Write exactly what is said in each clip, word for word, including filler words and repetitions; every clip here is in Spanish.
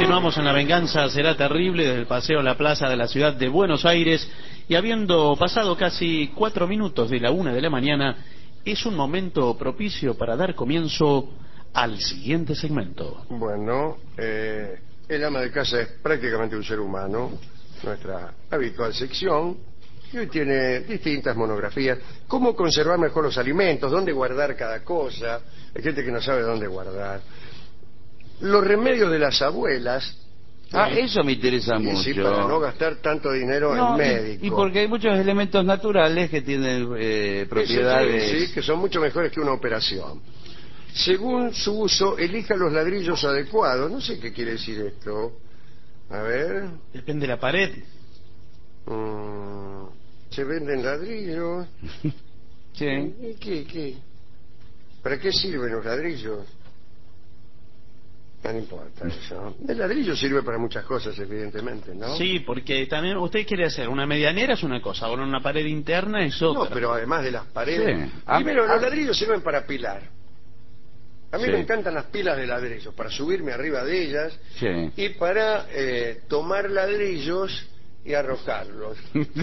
Continuamos en La Venganza Será Terrible desde el paseo a la plaza de la ciudad de Buenos Aires, y habiendo pasado casi cuatro minutos de la una de la mañana, es un momento propicio para dar comienzo al siguiente segmento. Bueno, eh, el ama de casa es prácticamente un ser humano, nuestra habitual sección, y hoy tiene distintas monografías. Cómo conservar mejor los alimentos, dónde guardar cada cosa. Hay gente que no sabe dónde guardar. Los remedios de las abuelas. Ah, eso me interesa Sí, mucho. sí, para no gastar tanto dinero No, en médicos. Y, y porque hay muchos elementos naturales que tienen eh, propiedades... Sí, sí, que son mucho mejores que una operación. Según su uso, elija los ladrillos adecuados. No sé qué quiere decir esto. A ver. Depende de la pared. Mm, se venden ladrillos. Sí. ¿Y qué, qué? ¿Para qué sirven los ladrillos? No importa eso. El ladrillo sirve para muchas cosas, evidentemente, ¿no? Sí, porque también usted quiere hacer una medianera, es una cosa, ahora una pared interna es otra. No, pero además de las paredes. Sí. Primero, Ah, los ladrillos sirven para pilar. A mí Sí. me encantan las pilas de ladrillos, para subirme arriba de ellas Sí. y para eh, tomar ladrillos y arrojarlos.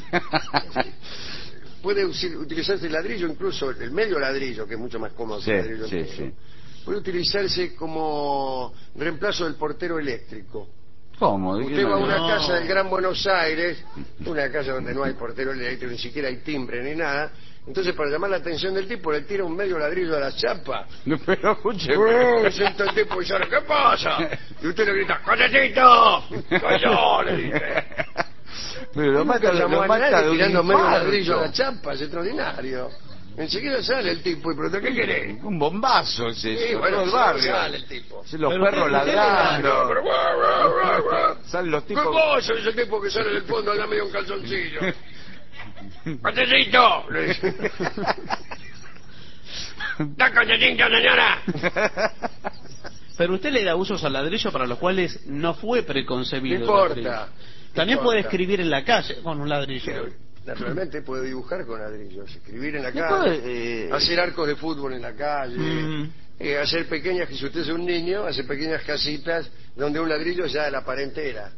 Puede usi- utilizarse el ladrillo, incluso el medio ladrillo, que es mucho más cómodo Sí, que el ladrillo sí, entero. sí. Puede utilizarse como reemplazo del portero eléctrico. ¿Cómo? ¿De qué Usted va a una No. casa del Gran Buenos Aires, una casa donde no hay portero eléctrico, ni siquiera hay timbre ni nada. Entonces, para llamar la atención del tipo, le tira un medio ladrillo a la chapa. No, pero escuche. ¡Oh! Sienta el tipo y dice, ¿qué pasa? Y usted le grita, ¡Cosecito! ¡Calló! Le dice. Pero lo Nunca mata, llamó lo a mata nadie de un tirando medio infarto. ladrillo a la chapa, es extraordinario. Enseguida sale el tipo y pregunta, ¿qué querés? Un bombazo es eso. Sí, bueno, todo el enseguida barrio. sale el tipo. Sí, los Pero perros usted- usted le ladrando. Pero, guau, guau, guau, guau. Salen los ¿Qué tipos... cosa? Ese tipo que sale del fondo anda medio un calzoncillo. ¡Cosecito! Le dice. ¡Da cosecito, señora! Pero usted le da usos al ladrillo para los cuales no fue preconcebido. No el importa. ladrillo. También No puede importa. escribir en la calle con un ladrillo. Pero, naturalmente puede dibujar con ladrillos, escribir en la No calle, puede, eh, hacer arcos de fútbol en la calle, Mm. eh, hacer pequeñas, si usted es un niño, hacer pequeñas casitas donde un ladrillo ya la pared entera.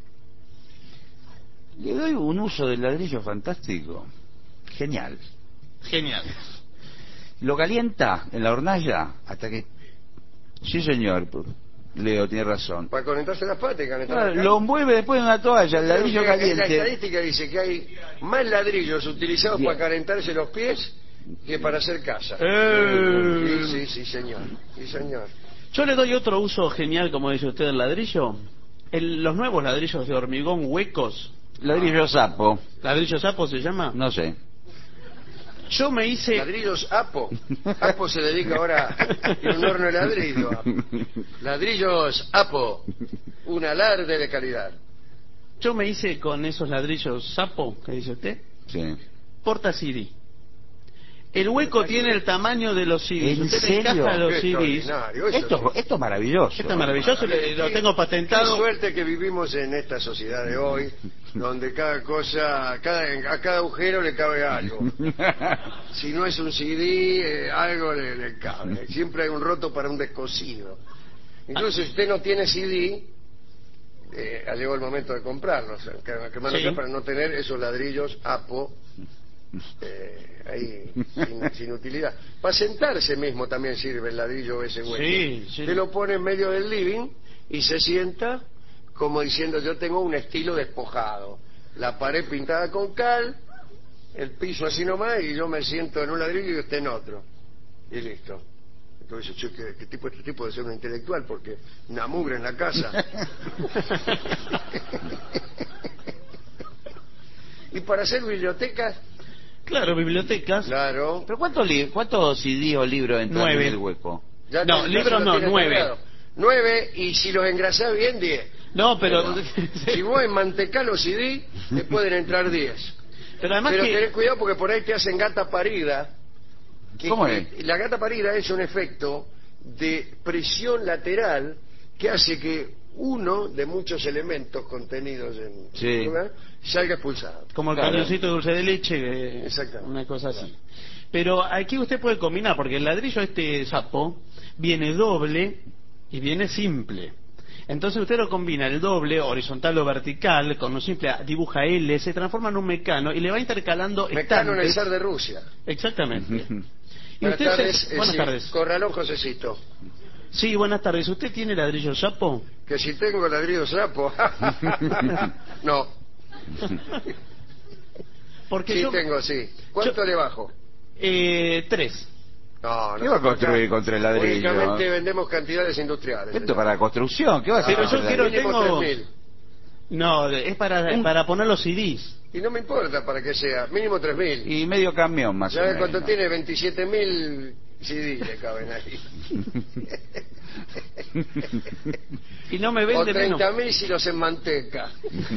Le doy un uso del ladrillo fantástico. Genial. Genial. Lo calienta en la hornalla hasta que... Sí, señor. Leo, tiene razón. Para calentarse las patas y calentar Claro, la lo cama. envuelve después en una toalla, el ladrillo Creo que La caliente. estadística dice que hay más ladrillos utilizados Bien. para calentarse los pies que para hacer casa. Eh. Sí, sí, sí, señor. Sí, señor. Yo le doy otro uso genial, como dice usted, del ladrillo. El- los nuevos ladrillos de hormigón huecos. Ladrillo sapo. ¿Ladrillo sapo se llama? No sé. Yo me hice... Ladrillos Apo. Apo se dedica ahora a un horno de ladrillo. Apo. Ladrillos Apo. Un alarde de calidad. Yo me hice con esos ladrillos sapo, que dice usted, Sí. porta C D. El hueco tiene el tamaño de los C Ds. ¿En Usted le serio? encaja los Qué C Ds. extraordinario. Eso Esto, sí. esto es maravilloso. Esto es maravilloso, le- lo tengo Qué patentado. suerte que vivimos en esta sociedad de hoy, donde cada cosa, cada, a cada agujero le cabe algo. Si no es un C D, eh, algo le, le cabe. Siempre hay un roto para un descosido. Incluso si usted no tiene C D, eh, ha llegado el momento de comprarlos. Que, que mano Sí. acá para no tener esos ladrillos Apo eh, ahí sin, sin utilidad. Para sentarse mismo también sirve el ladrillo ese hueco. Sí, sí. Usted lo pone en medio del living y se sienta como diciendo, yo tengo un estilo despojado. La pared pintada con cal, el piso así nomás, y yo me siento en un ladrillo y usted en otro. Y listo. Entonces, che, ¿qué, qué tipo, este tipo de ser un intelectual? Porque una mugre en la casa. Y para hacer bibliotecas, Claro, bibliotecas. claro. ¿Pero cuántos li cuántos C D o libros entran Nueve. en el hueco? Ya No, te- ya libros se lo no, tiene nueve. cargado. Nueve, y si los engrasás bien, diez. No, pero... Si vos enmantecás los C D, te pueden entrar diez. Pero además Pero que... tenés cuidado porque por ahí te hacen gata parida. Que- ¿Cómo que- es? La gata parida es un efecto de presión lateral que hace que uno de muchos elementos contenidos en Sí. el lugar salga expulsado. Como el Claro. cañoncito de dulce de leche, que- Exactamente. una cosa así. Pero aquí usted puede combinar, porque el ladrillo este sapo viene doble y viene simple. Entonces usted lo combina el doble, horizontal o vertical, con un simple dibuja L, se transforma en un mecano y le va intercalando Mecano en el estantes. zar de Rusia. Exactamente. Y Buenas usted tardes, se- eh, Buenas sí, tardes. Corralón Josecito. Sí, buenas tardes. ¿Usted tiene ladrillo sapo? Que si tengo ladrillo sapo. No, Porque sí yo... tengo, sí. ¿Cuánto yo- le bajo? Eh, tres. No, no ¿Qué va a se puede construir acá. contra el ladrillo? Únicamente vendemos cantidades industriales. Esto señor. para la construcción, ¿qué va a hacer? Pero con yo el quiero- ladrillo? Mínimo tengo- tres mil. No, es para, Un- para poner los C Ds. Y no me importa para que sea. Mínimo tres mil. Y medio camión más o ¿Sabe menos. cuánto tiene? veintisiete mil C D le caben ahí. Y no me O vende menos. treinta mil si los en manteca.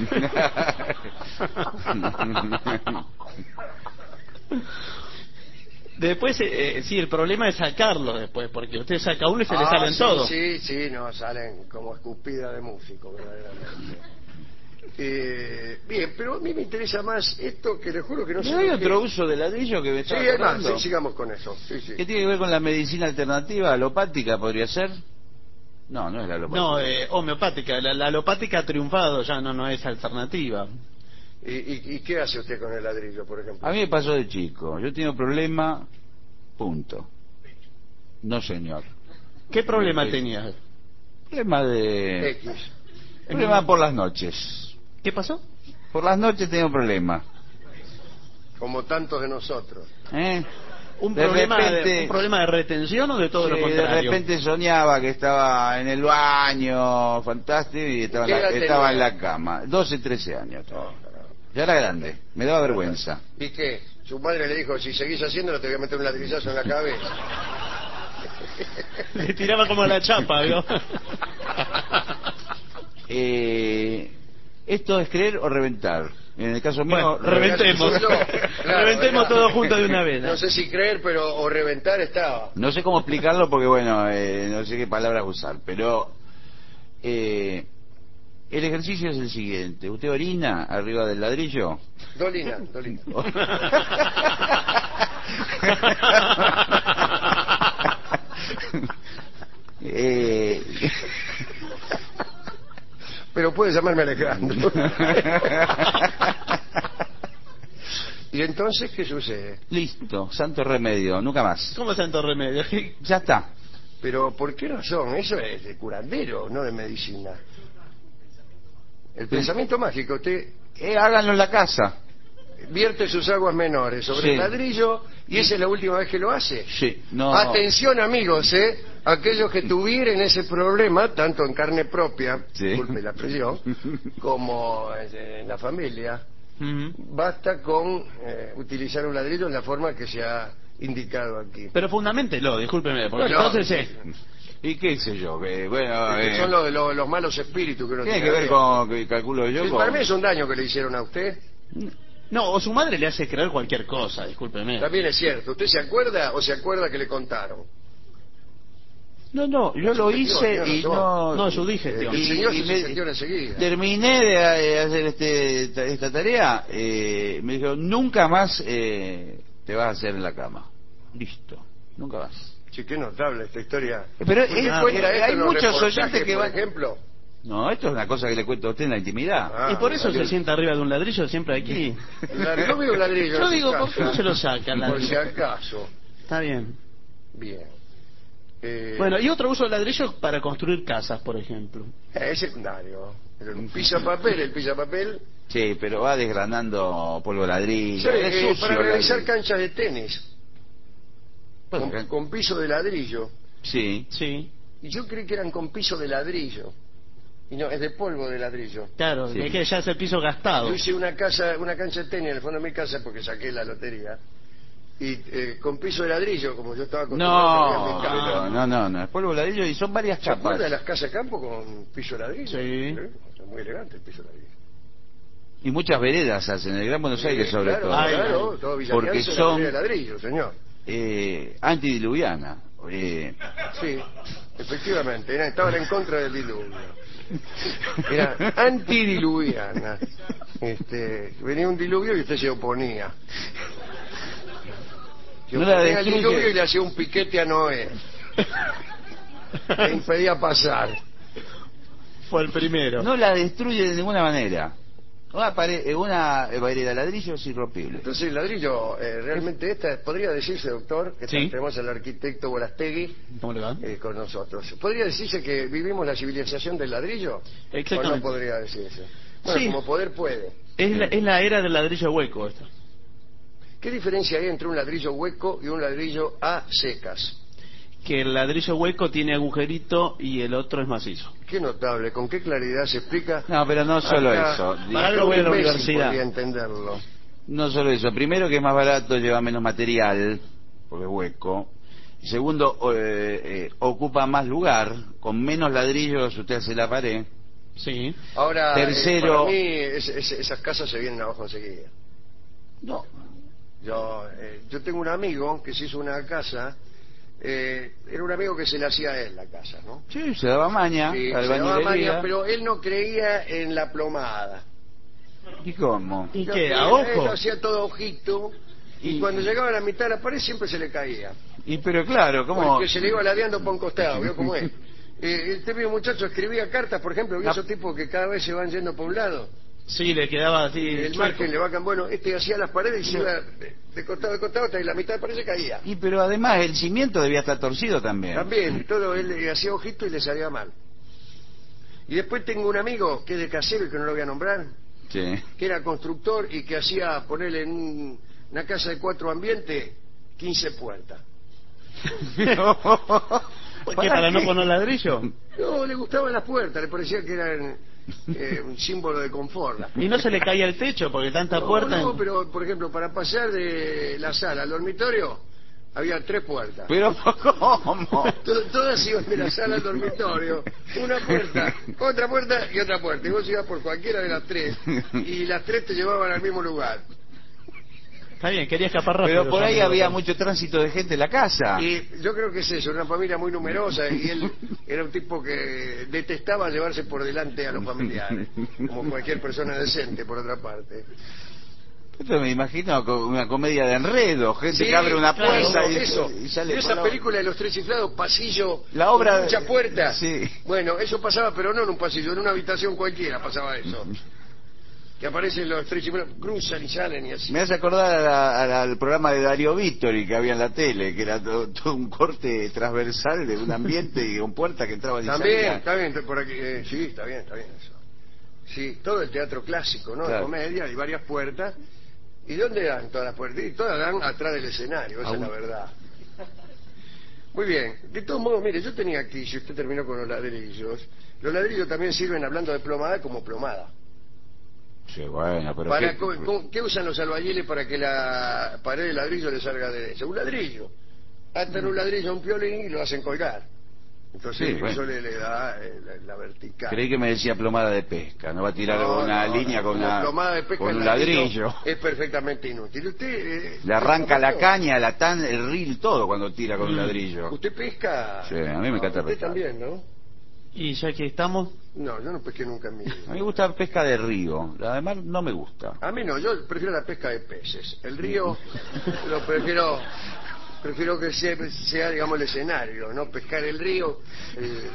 Después, eh, eh, sí, el problema es sacarlo después, porque usted saca uno y se le Ah, salen sí, todos. Sí, sí, no, salen como escupida de músico, verdaderamente. Eh, bien, pero a mí me interesa más esto que le juro que no sé. ¿No hay por qué. otro uso del ladrillo que me Sí, está hay más, acordando? sí, sigamos con eso. Sí, sí. ¿Qué tiene que ver con la medicina alternativa? ¿Alopática podría ser? No, no es la alopática. No, eh, homeopática. La, la alopática ha triunfado, ya no, no es alternativa. ¿Y, y, y qué hace usted con el ladrillo, por ejemplo? A mí me pasó de chico. Yo tengo problema, punto. No, señor. ¿Qué problema Eh, tenía? Problema de... X. Problema por las noches. ¿Qué pasó? Por las noches tengo problema. Como tantos de nosotros. ¿Eh? ¿Un, De problema de, repente- ¿Un problema de retención o de todo lo Sí, contrario? de repente soñaba que estaba en el baño, fantástico, y estaba, en ¿Qué la, edad estaba tenía? en la cama. doce, trece años. Ya era grande, me daba vergüenza. ¿Y qué? Su madre le dijo, si seguís haciéndolo te voy a meter un ladrillazo en la cabeza. Le tiraba como la chapa, ¿vio? Eh, ¿Esto es creer o reventar? En el caso mío, Bueno, reventar. reventemos. Yo, claro, Reventemos ya. todo junto de una vez. No sé si creer, pero o reventar estaba. No sé cómo explicarlo porque, bueno, eh, no sé qué palabras usar, pero eh, el ejercicio es el siguiente. Usted orina arriba del ladrillo. Dolina, Dolina. eh, Pero puede llamarme Alejandro. ¿Y entonces qué sucede? Listo, santo remedio, nunca más. ¿Cómo santo remedio? Ya está. Pero ¿por qué razón? Eso es de curandero, no de medicina. El pensamiento mágico, usted Eh, háganlo en la casa. vierte sus aguas menores sobre Sí. el ladrillo y esa es la última vez que lo hace. Sí, no. Atención amigos, ¿eh? Aquellos que tuvieran ese problema, tanto en carne propia, Sí. disculpe la expresión, como en la familia, Ujú. basta con eh, utilizar un ladrillo en la forma que se ha indicado aquí. Pero fundamentelo, discúlpeme, porque No, no. entonces eh, ¿Y qué sé yo? Que, bueno, Que eh, son los, los, los malos espíritus que uno tiene tiene que ver adentro. con, que calculo yo, Sí, con... para mí es un daño que le hicieron a usted. no, o su madre le hace creer cualquier cosa, discúlpeme. También es cierto. ¿Usted se acuerda o se acuerda que le contaron? No, no, yo lo hice Tiene y razón. no... No, su Eh, digestión. el Y- señor y se me- sintió enseguida. Terminé de, de hacer este, esta, esta tarea, eh, me dijo, nunca más eh, te vas a hacer en la cama. Listo, nunca más. Sí, qué notable esta historia. Pero ¿Por qué es- cuenta eh, esto hay en los muchos reportajes, oyentes que por van... ejemplo? No, esto es una cosa que le cuento a usted en la intimidad. Ah, y por eso salió- se sienta arriba de un ladrillo siempre aquí. La- Yo veo un ladrillo. Yo en su digo, ¿por casa. qué no se lo saca el Por si ladrillo? acaso. Está bien. Bien. Eh, Bueno, y otro uso del ladrillo para construir casas, por ejemplo. eh, es secundario. El pisapapel, el pisapapel. Sí, pero va desgranando polvo ladrillo. Sí, es eh, sucio para el realizar ladrillo. canchas de tenis. Bueno, Con, con piso de ladrillo. Sí. Sí, Y yo creí que eran con piso de ladrillo. Y no, es de polvo de ladrillo. claro, Sí. es que ya es el piso gastado. Yo hice una casa, una cancha de tenis en el fondo de mi casa porque saqué la lotería. Y eh, con piso de ladrillo, como yo estaba acostumbrado en mi No, casa. pero no, no, no, es polvo ladrillo y son varias ¿Se acuerda de capas. las casas de campo con piso de ladrillo? Sí. ¿Eh? Es muy elegante el piso de ladrillo. Y muchas veredas hacen, en el Gran Buenos Aires Sí, sobre claro, todo. Ay, claro, ay. todo Villa Porque Alianza es son- de ladrillo, señor. Eh, antidiluviana. Eh, Sí, efectivamente, era- estaban en contra del diluvio. Era antidiluviana. Este, venía un diluvio y usted se oponía. Se No la oponía al destruye. diluvio y le hacía un piquete a Noé. Le impedía pasar. Fue el primero. No la destruye de ninguna manera. Una, pared, una vareda de ladrillo es irrompible. Entonces el ladrillo, eh, realmente esta, podría decirse, doctor, que Sí. tenemos al arquitecto Bolastegui ¿Cómo le va? eh, con nosotros. ¿Podría decirse que vivimos la civilización del ladrillo? Exactamente. ¿O no podría decirse? Bueno, Sí. como poder puede. Es la, es la era del ladrillo hueco esta. ¿Qué diferencia hay entre un ladrillo hueco y un ladrillo a secas? Que el ladrillo hueco tiene agujerito y el otro es macizo. Qué notable, con qué claridad se explica. No, pero no solo Acá, eso. Para algo voy a la un imbécil universidad. podría entenderlo. No solo eso. Primero que es más barato, lleva menos material, porque es hueco. Y segundo, eh, eh, ocupa más lugar. Con menos ladrillos usted hace la pared. Sí. Ahora, eh, Tercero- para mí es- es- esas casas se vienen abajo enseguida. No. Yo, eh, yo tengo un amigo que se hizo una casa, eh, era un amigo que se le hacía a él la casa, ¿no? Sí, se daba maña. Sí, se daba albañilería. maña, pero él no creía en la plomada. ¿Y cómo? ¿Y Yo qué? creía- ¿A Él lo ojo? hacía todo ojito, y, Y- cuando llegaba a la mitad de la pared siempre se le caía. Y pero claro, ¿cómo? Porque se le iba ladeando por un costado, ¿vio cómo es? Eh, este mismo muchacho escribía cartas, por ejemplo, ¿vio No. esos tipos que cada vez se van yendo por un lado? Sí, le quedaba así. El chueco. margen le va cambiando. Bueno, este hacía las paredes y se iba de, de costado a costado hasta que la mitad de pared se caía. Y pero además el cimiento debía estar torcido también. También, todo él le hacía ojito y le salía mal. Y después tengo un amigo que es de casero y que no lo voy a nombrar, Sí. que era constructor y que hacía ponerle en un- una casa de cuatro ambientes quince puertas. ¿Por qué, para no poner ladrillo? No, le gustaban las puertas, le parecía que eran eh, un símbolo de confort. las Y no se le caía el techo porque tanta No, puerta. no, en- pero por ejemplo, para pasar de la sala al dormitorio había tres puertas. Pero ¿cómo? To- Todas iban de la sala al dormitorio, una puerta, otra puerta y otra puerta. Y vos ibas por cualquiera de las tres y las tres te llevaban al mismo lugar. Está bien, quería escapar rápido. Pero por ahí amigo. había mucho tránsito de gente en la casa. Y yo creo que es eso, una familia muy numerosa y él era un tipo que detestaba llevarse por delante a los familiares, como cualquier persona decente, por otra parte. Esto me imagino co- una comedia de enredo, gente Sí, que abre una claro, puerta y, eso. y sale Y por esa la- película de los tres chiflados, pasillo, La obra con de- mucha puerta. Sí. Bueno, eso pasaba, pero no en un pasillo, en una habitación cualquiera pasaba eso. Que aparecen los tres chiflados, cruzan y salen y así. Me hace acordar a la- a la- al programa de Dario Vittori que había en la tele, que era todo, todo un corte transversal de un ambiente y con puertas que entraban y También, salían. está bien, por aquí, eh, sí, está bien, está bien eso. Sí, todo el teatro clásico, ¿no? De Claro. comedia, hay varias puertas. ¿Y dónde dan todas las puertas? Y todas dan atrás del escenario, esa es la verdad. Muy bien, de todos modos, mire, yo tenía aquí, si usted terminó con los ladrillos, los ladrillos también sirven, hablando de plomada, como plomada. Sí, bueno, pero Para, ¿qué? co- co- ¿Qué usan los albañiles para que la pared de ladrillo le salga derecha? Un ladrillo. Atan un ladrillo a un piolín y lo hacen colgar. Entonces Sí, eso bueno. le, le da eh, la, la vertical. Creí que me decía plomada de pesca, no va a tirar No, una no, línea no, con, como una, plomada de pesca con en un ladrillo. Es perfectamente inútil. Usted eh, Le arranca la ¿usted caña, la tan, el reel, todo cuando tira con un ladrillo. ¿Usted pesca? Sí, a mí me encanta No, usted pescar. también, ¿no? Y ya que estamos, No, yo no pesqué nunca en mi vida. A mí me gusta pesca de río, además no me gusta. A mí no, yo prefiero la pesca de peces. El río lo prefiero prefiero que sea, sea, digamos, el escenario, no pescar el río. eh,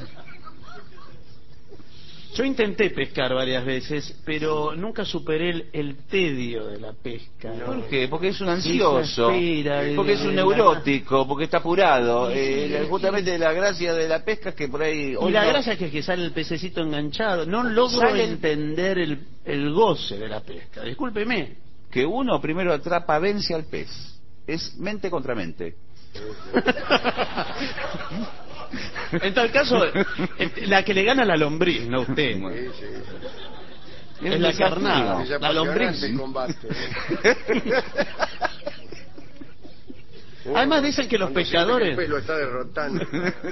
yo intenté pescar varias veces, pero nunca superé el, el tedio de la pesca. No. ¿Por qué? Porque es un ansioso, Esa espera, porque es un eh, neurótico, porque está apurado. Sí, Eh, sí. justamente la gracia de la pesca es que por ahí... Y hoy la no- gracia es que, que sale el pececito enganchado. No logro Sale el- entender el, el goce de la pesca. Discúlpeme. que uno primero atrapa, vence al pez. Es mente contra mente. En tal caso, eh, la que le gana la lombriz, no usted. sí, sí, sí. Es la un desafío. carnada. Es La apasionante lombriz. el combate. ¿eh? Además dicen que los Cuando siente pescadores- que el pez lo está derrotando.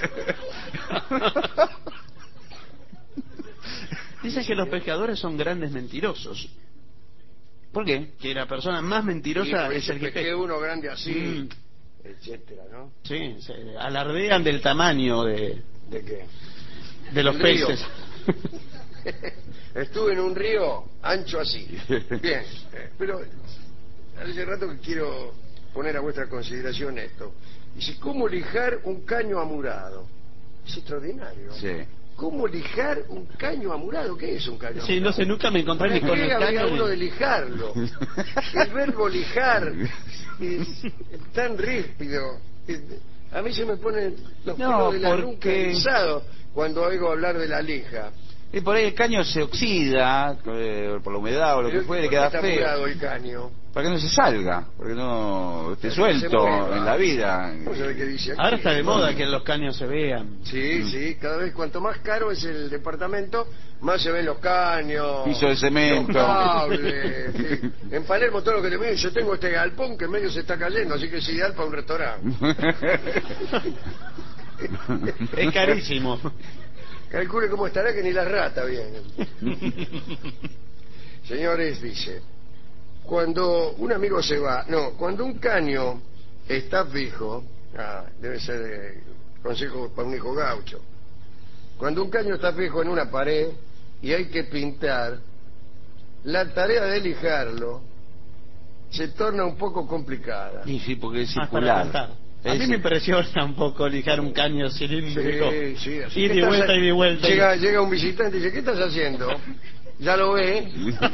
Dicen que los pescadores son grandes mentirosos. ¿Por qué? Que la persona más mentirosa Y es el que pesqué pesca. uno grande así, Mm. etcétera, ¿no? Sí, se alardean del tamaño de, ¿De qué? de los El río. peces. Estuve en un río ancho así. Bien, eh, pero hace rato que quiero poner a vuestra consideración esto. Dice, ¿cómo lijar un caño amurado? Es extraordinario. Sí. ¿Cómo lijar un caño amurado? ¿Qué es un caño Sí, amurado? no sé, nunca me encontré ni con el habría caño uno ni... de lijarlo. El verbo lijar es tan ríspido. A mí se me ponen los No, pelos de la porque- nuca erizados cuando oigo hablar de la lija. Y por ahí el caño se oxida eh, por la humedad o lo que Pero fuere, ¿por qué queda está feo. amurado el caño? Para que no se salga, porque no esté Se suelto mueva. en la vida. Vamos a ver qué dice aquí. Ahora está de moda que los caños se vean. Sí, sí, cada vez cuanto más caro es el departamento, más se ven los caños, Piso de cemento. los cables. Sí. En Palermo todo lo que te miren, yo tengo este galpón que en medio se está cayendo, así que es ideal para un restaurante. Es carísimo. Calcule cómo estará que ni la rata viene. Señores, dice, cuando un amigo se va, no, cuando un caño está fijo, ah, debe ser eh, consejo para un hijo gaucho, cuando un caño está fijo en una pared y hay que pintar, la tarea de lijarlo se torna un poco complicada. Y sí, porque es Ah, para circular. pintar. A Es mí me impresiona un poco lijar un caño cilíndrico. Sí, sí, así. Ir ¿Qué de estás vuelta ha- y de vuelta. Llega, llega un visitante y dice, ¿qué estás haciendo? Ya lo ve,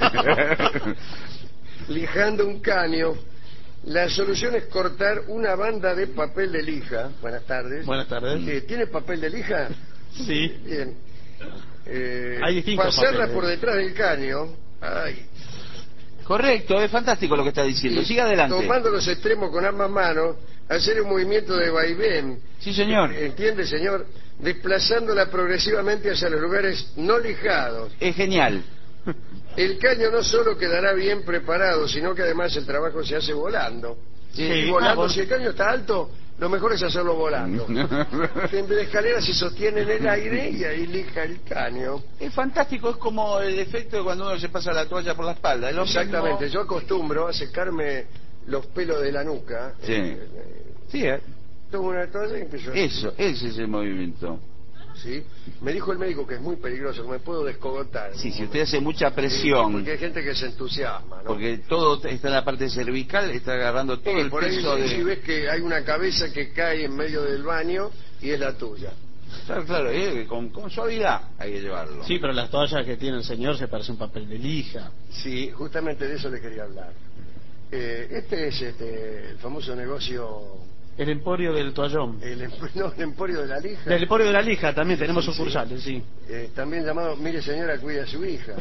lijando un caño. La solución es cortar una banda de papel de lija. Buenas tardes. Buenas tardes. Eh, ¿Tiene papel de lija? Sí. Bien. Eh, Hay distintos pasarla papeles. por detrás del caño. Ay. Correcto, es fantástico lo que está diciendo. Y Siga adelante. tomando los extremos con ambas manos, hacer un movimiento de vaivén. Sí, señor. ¿Entiende, señor? Desplazándola progresivamente hacia los lugares no lijados. Es genial. El caño no solo quedará bien preparado, sino que además el trabajo se hace volando. Sí. Y volando, Ah, vol- si el caño está alto, lo mejor es hacerlo volando. En vez de escalera se sostiene en el aire y ahí lija el caño. Es fantástico, es como el efecto de cuando uno se pasa la toalla por la espalda. Es lo Exactamente, mismo. yo acostumbro a secarme los pelos de la nuca. Sí. Eh, eh, Sí, eh. tomo una toalla y empiezo a... Eso, ese es el movimiento. ¿Sí? Me dijo el médico que es muy peligroso, que me puedo descogotar. Sí, ¿no? si usted hace mucha Sí, presión, porque hay gente que se entusiasma, ¿no? porque todo está en la parte cervical, está agarrando todo Sí, el por ahí peso sí, de... sí ves que hay una cabeza que cae en medio del baño y es la tuya. Claro, claro, eh, con, con suavidad hay que llevarlo. Sí, pero las toallas que tiene el señor se parecen un papel de lija. Sí, justamente de eso le quería hablar. Eh, este es este, el famoso negocio, El emporio del toallón. el, em- no, el emporio de la lija. Del emporio de la lija también tenemos Sí, sí. sucursales, sí. Eh, también llamado, mire señora, cuida a su hija.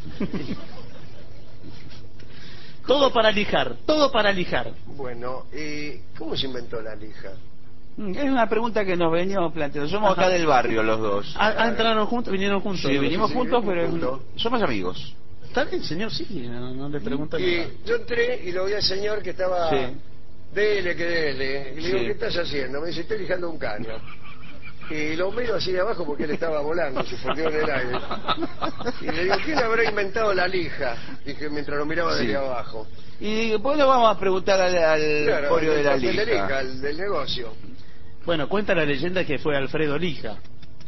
Todo para lijar, todo para lijar. Bueno, eh, ¿cómo se inventó la lija? Mm, Es una pregunta que nos veníamos planteando. Somos Ajá. acá del barrio los dos. Ah, ah, entraron juntos, vinieron juntos. Sí, vinimos sí, juntos, vinimos pero juntos. somos amigos. Está bien, señor, sí, no, no le pregunta nada. Y yo entré y lo vi al señor que estaba... Sí. Dele, que dele. Y le digo, Sí. ¿qué estás haciendo? Me dice, estoy lijando un caño. Y lo miro así de abajo porque él estaba volando, se perdió en el aire. Y le digo, ¿quién habrá inventado la lija? Dije, mientras lo miraba Sí. desde abajo. Y después le vamos a preguntar al, al Claro, emporio el de la papel de lija, lija. el del negocio. Bueno, cuenta la leyenda que fue Alfredo Lija,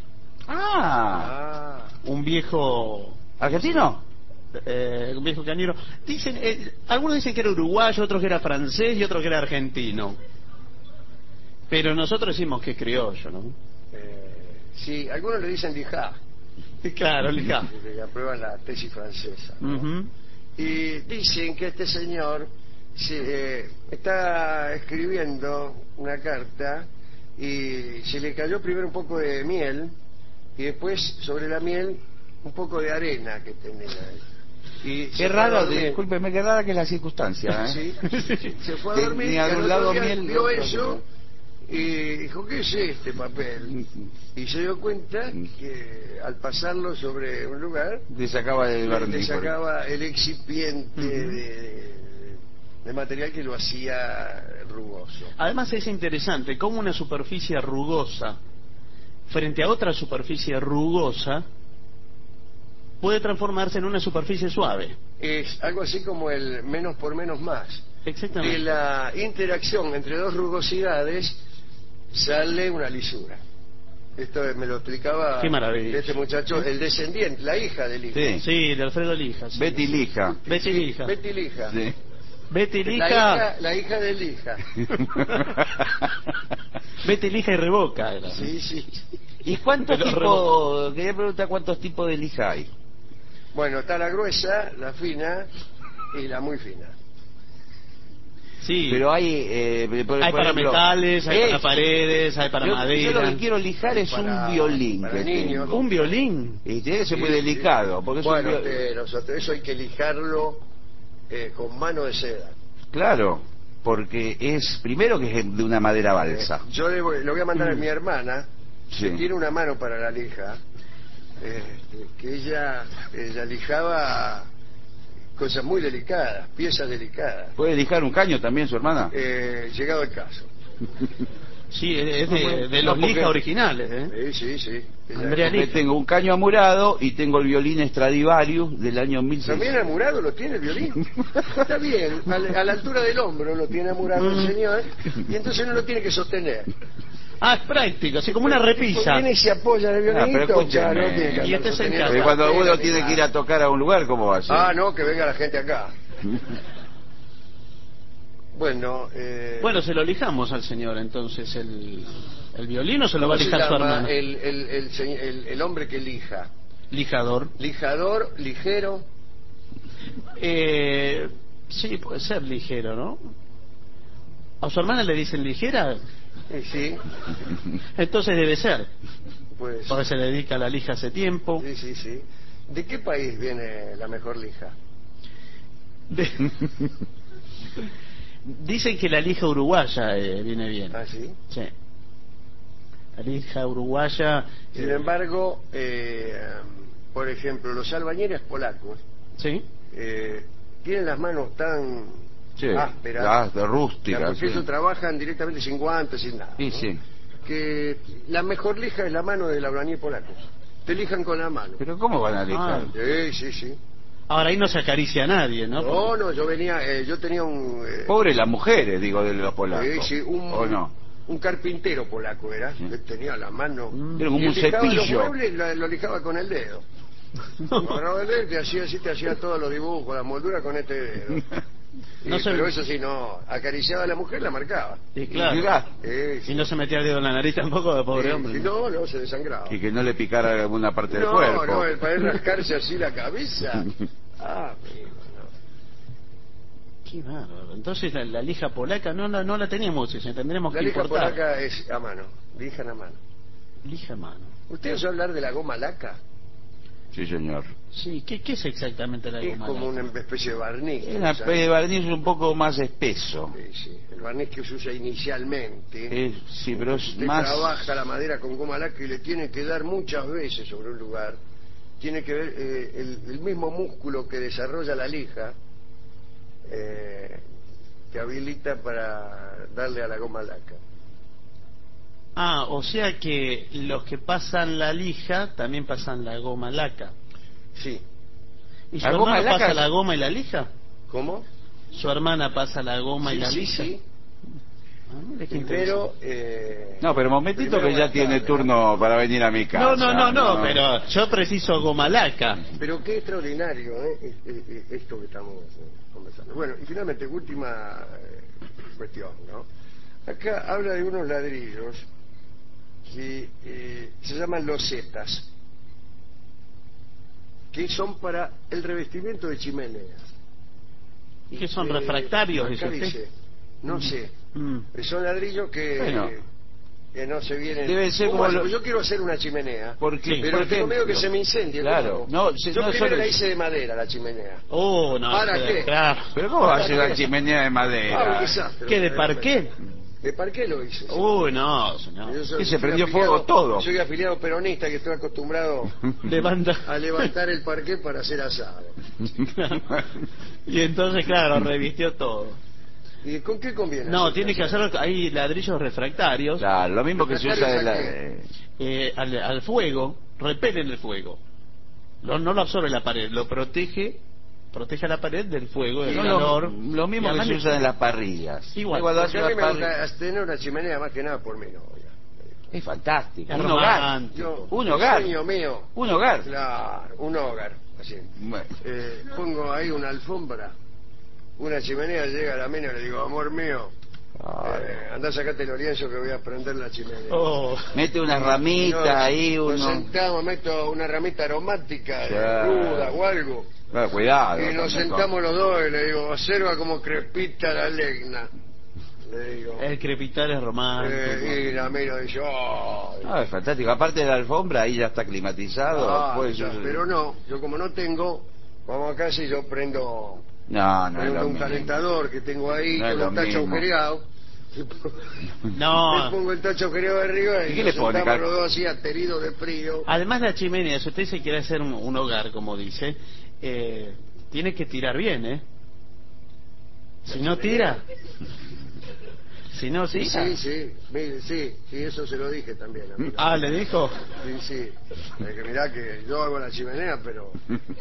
Ah, Ah, un viejo, ¿argentino? Eh, un viejo cañero. Dicen, eh, algunos dicen que era uruguayo, otros que era francés y otros que era argentino. Pero nosotros decimos que es criollo, ¿no? eh, sí, algunos le dicen lija, Claro, Lija. que aprueban la tesis francesa, ¿no? Ujú. Y dicen que este señor se, eh, está escribiendo una carta y se le cayó primero un poco de miel y después sobre la miel un poco de arena que tenía. Y se Qué fue a raro, dormir. discúlpeme, qué rara que es la circunstancia, ¿eh? Sí, se fue a Tenía dormir y de al un otro lado día miel, vio otro- eso y dijo, ¿qué es este papel? Y se dio cuenta que al pasarlo sobre un lugar Le sacaba el le barniz. sacaba el excipiente de, de- de material que lo hacía rugoso. Además es interesante cómo una superficie rugosa frente a otra superficie rugosa puede transformarse en una superficie suave. Es algo así como el menos por menos más. Exactamente. De la interacción entre dos rugosidades sale una lisura. Esto me lo explicaba Qué maravilla. este muchacho, el descendiente, la hija del hijo. Sí. Sí, de Alfredo Lija. sí. Betty Lija. Betty Lija. Betty Lija. Sí. Vete, La lija. hija, la hija de Lija. Vete, lija y revoca. Era. Sí, sí. ¿Y cuántos Pero tipos, quería preguntar cuántos tipos de lija hay? Bueno, está la gruesa, la fina y la muy fina. Sí. Pero hay, eh, por, hay por para ejemplo, metales, hay para es- paredes, hay para yo, madera. yo lo que quiero lijar es Para- un violín para que niños. tengo. Un violín. Y tiene que ser muy Sí, delicado, sí. porque es Bueno, un viol- usted, nosotros, eso hay que lijarlo eh, con mano de seda. Claro, porque es, primero que es de una madera balsa. Eh, yo le voy, lo voy a mandar a Mm. mi hermana, Sí. que tiene una mano para la lija, eh, que ella, ella lijaba cosas muy delicadas, piezas delicadas. ¿Puede lijar un caño también su hermana? Eh, llegado el caso. Sí, es de, de No, los porque- lija originales, ¿eh? Sí, sí, sí. Ella- Andrea Porque lija. tengo un caño amurado y tengo el violín Stradivarius del año mil ¿También seiscientos. amurado lo tiene el violín? Está bien, a la, a la altura del hombro lo tiene amurado el señor, y entonces no lo tiene que sostener. Ah, es práctico, así como una repisa. Viene y se apoya en el Ah, pero violín, escúcheme. no tiene que Y andar este se sosteniendo encarga. Porque la cuando tela uno ni tiene que nada. ir a tocar a un lugar, ¿cómo va a ser? Ah, no, que venga la gente acá. Bueno, eh, Bueno, se lo lijamos al señor, entonces, el, el violín o se lo va a ¿cómo se lijar su llama hermana. el, el, el, señ- el- el hombre que lija? Lijador. Lijador, ligero. Eh, sí, puede ser ligero, ¿no? ¿A su hermana le dicen ligera? Eh, sí, Entonces debe ser, pues. porque se dedica a la lija hace tiempo. Sí, sí, sí. ¿De qué país viene la mejor lija? De- Dicen que la lija uruguaya eh, viene bien. ¿Ah, sí? Sí. La lija uruguaya. Sin eh, embargo, eh, por ejemplo, los albañiles polacos Sí. eh, tienen las manos tan Sí, ásperas, las de ya, rústicas. porque Sí. ellos trabajan directamente sin guantes, sin nada. Sí, ¿no? sí. Que la mejor lija es la mano del albañil polaco. Te lijan con la mano. Pero ¿cómo van a lijar? Ah. Sí, sí, sí. Ahora ahí no se acaricia a nadie, ¿no? No, no, yo venía, eh, yo tenía un... eh, Pobres las mujeres, digo, de los polacos. sí, sí, un, ¿O no? un carpintero polaco era, Sí. que tenía la mano... Mm. Era como y un lijaba los cepillo. muebles, lo, lo lijaba con el dedo. Agarraba el dedo y te hacía así, te hacía todos los dibujos, las molduras con este dedo. No Y- se- Pero eso sí, no, acariciaba a la mujer, la marcaba. Sí, claro. Mirá, Eh, sí. Y no se metía el dedo en la nariz tampoco, de pobre Eh, hombre. sí, ¿no? no, no, se desangraba. y que no le picara alguna parte del No, cuerpo. no, el para rascarse así la cabeza. Ah, amigo, no. Qué bárbaro. Entonces la, la lija polaca no, la- no la tenemos, si tendremos La que lija importar. polaca es a mano, lijan a mano. Lija a mano. ¿Usted oyó hablar de la goma laca? Sí, señor. Sí, ¿qué, qué es exactamente la Es goma como laca? una especie de barniz. Es ¿no? una ¿Sabe? especie de barniz un poco más espeso. Sí, sí, el barniz que se usa inicialmente. Es- sí, pero es Usted más... trabaja la madera con goma laca y le tiene que dar muchas veces sobre un lugar. Tiene que ver eh, el, el mismo músculo que desarrolla la lija, eh, que habilita para darle a la goma laca. Ah, o sea que los que pasan la lija también pasan la goma laca. Sí. ¿Y su ¿La goma hermano laca pasa es- la goma y la lija? ¿Cómo? ¿Su hermana pasa la goma y Sí, la sí, lija? sí. Ah, mire qué Primero... eh, No, pero momentito primero que ya buenas tiene tardes, turno para venir a mi interesante. casa. No, no, no, no, pero yo preciso goma laca. Pero qué extraordinario, ¿eh? Es- es- es esto que estamos eh, conversando. Bueno, y finalmente, última eh, cuestión, ¿no? Acá habla de unos ladrillos que eh, se llaman losetas, que son para el revestimiento de chimeneas. ¿Y qué son Eh, refractarios, dice acá usted? dice, no sé, Mm. son ladrillos que, Bueno. que no se vienen... Debe ser ¿Cómo como hace? lo- Porque yo quiero hacer una chimenea, Porque, Sí. pero por tengo miedo que ejemplo, se me incendie. Claro. ¿cómo? No, se- yo no primero solo- la hice de madera, la chimenea. Oh, no. ¿Para espera, qué? Claro. Pero ¿cómo va a ¿Para ser qué? una chimenea de Ah, un madera? desastre. ¿Qué, de parqué? ¿De parqué lo hice? sí. Uy, no, señor. Yo soy- Que se soy prendió afiliado- fuego todo. Soy afiliado peronista que estoy acostumbrado Levanta. a levantar el parqué para hacer asado. Y entonces, claro, revistió todo. ¿Y con qué conviene? No, hacer tiene que asado? hacer, hay ladrillos refractarios Claro, lo mismo que se usa de la... Refractarios eh, al, al fuego, repelen el fuego. Lo- no lo absorbe la pared, lo protege, protege a la pared del fuego, del No, calor. lo, lo mismo Y que se además usa en las parrillas. Igual. Cuando Porque hace a mí una me parrilla- gusta tener una chimenea más que nada por mi novia. Es fantástico. Es Un hogar. romántico. Yo, Un el hogar. sueño mío. Un hogar. Claro, un hogar. Así. Bueno. Eh, pongo ahí una alfombra una chimenea, llega la mina y le digo, amor mío, Ay. eh, andá sacate el lienzo que voy a prender la chimenea. Oh. Mete una Y ramita nos- ahí, Nos uno. sentamos, meto una ramita aromática, Sí. de ruda o algo. Bueno, cuidado. Y nos tampoco. sentamos los dos y le digo, observa cómo crepita la legna. Le digo. El crepitar es romántico. Eh, y la miro y dice, oh. Ah, es fantástico. Aparte de la alfombra, ahí ya está climatizado. Ah, pues, ya, yo- pero no, yo como no tengo, vamos a casa y yo prendo, No, no es prendo lo un mismo. calentador que tengo ahí No es con lo un tacho mismo. agujereado. Le No. pongo el tacho agujereado arriba ¿Y y qué nos le pone, sentamos Cal- los dos así ateridos de frío. Además de la chimenea, si usted se quiere hacer un, un hogar, como dice, eh, tiene que tirar bien, ¿eh? Si no tira, si no Sí, tira. sí, sí, mire, sí, sí, eso se lo dije también. Amigo. Ah, ¿le dijo? Sí, sí. Es que mirá que yo hago la chimenea, pero...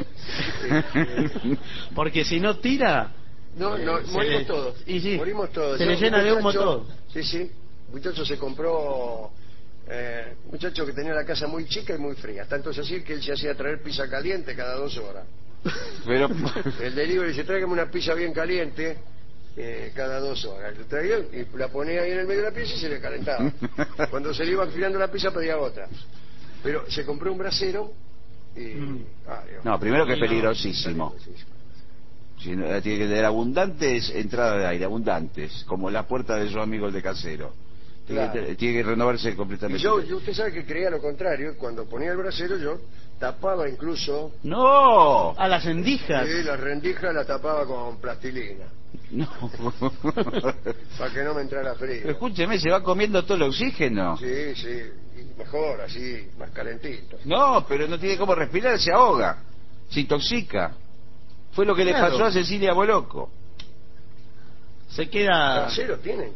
este, Porque si no tira, no, no, Eh, se morimos le- todos. y sí, morimos todos. se Yo, le un llena de humo muchacho- todo. Sí, sí. Un muchacho se compró... Eh, un muchacho que tenía la casa muy chica y muy fría. Tanto es así que él se hacía traer pizza caliente cada dos horas. Pero, El delivery dice, tráigame una pizza bien caliente eh, cada dos horas. Lo traía y la ponía ahí en el medio de la pizza y se le calentaba. Cuando se le iba enfriando la pizza pedía otra. Pero se compró un brasero y... Mm. ah, Dios. no, primero que es No. peligrosísimo. Si no, tiene que tener abundantes entradas de aire, abundantes, como la puerta de su amigo el de casero. Tiene, Claro. que, te- tiene que renovarse Y completamente. yo, y usted sabe que creía lo contrario, cuando ponía el brasero yo tapaba incluso, ¡No! A las endijas. eh, la rendija la tapaba con plastilina, No. para que no me entrara Pero frío. escúcheme, se va comiendo todo el oxígeno. Sí, sí, y mejor, así, más calentito. No, pero no tiene cómo respirar, se ahoga, se intoxica. Fue lo que le Claro. pasó a Cecilia Boloco. Se queda. ¿Brasero tienen?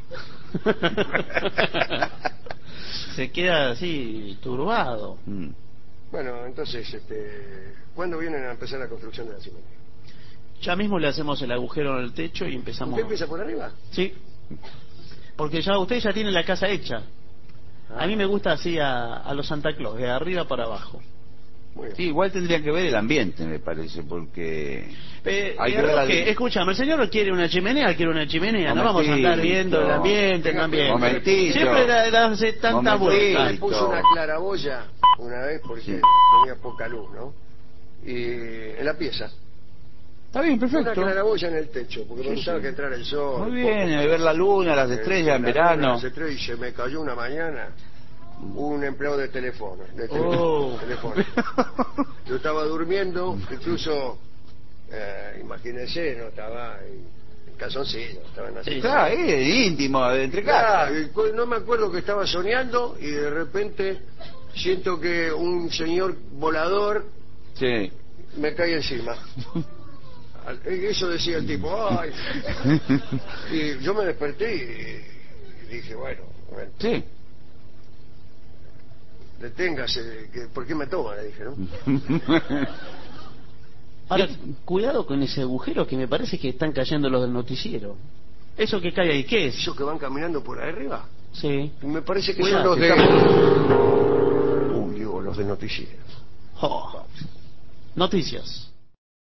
Se queda así, turbado. Mm. Bueno, entonces, este, ¿cuándo vienen a empezar la construcción de la chimenea? Ya mismo le hacemos el agujero en el techo y empezamos. ¿Usted empieza por arriba? Sí. Porque ya usted ya tiene la casa hecha. A mí me gusta así a, a los Santa Claus, de arriba para abajo. Muy bien. Sí, igual tendría que ver el ambiente, me parece, porque... Eh, Hay eh, que ver la- Roque, escúchame, el señor quiere una chimenea, quiere una chimenea, no vamos a Momentito. andar viendo el ambiente, el ambiente. Momentito. Siempre da, da- hace tanta Momentito. Le vuelta. puse una claraboya una vez porque Sí. tenía poca luz, ¿no? Y en la pieza. Está bien, Una perfecto. claraboya en el techo, porque Sí, me gustaba sí. que entrara el sol. Muy un bien, poco. eh, ver la luna, las Eh, estrellas en la verano. luna, las estrellas, y se me cayó una mañana un empleado de teléfono. De Oh. teléfono. Yo estaba durmiendo, incluso, eh, imagínense, no estaba en, en calzoncillo, estaba en la Sí, silla. Claro, ahí, íntimo, de entre Claro, casa. y cu- no me acuerdo que estaba soñando y de repente siento que un señor volador Sí. me cae encima. Al- Eso decía el tipo, ay. Y yo me desperté y, y dije, bueno, bueno, Sí. deténgase, que, ¿por qué me toma? Le dije, ¿no? Ahora, cuidado con ese agujero que me parece que están cayendo los del noticiero. Eso que cae ahí, ¿qué es? Esos que van caminando por ahí arriba. Sí. Y me parece que Cuidado, son los que de... Uy, digo, los de noticiero. Oh. Noticias.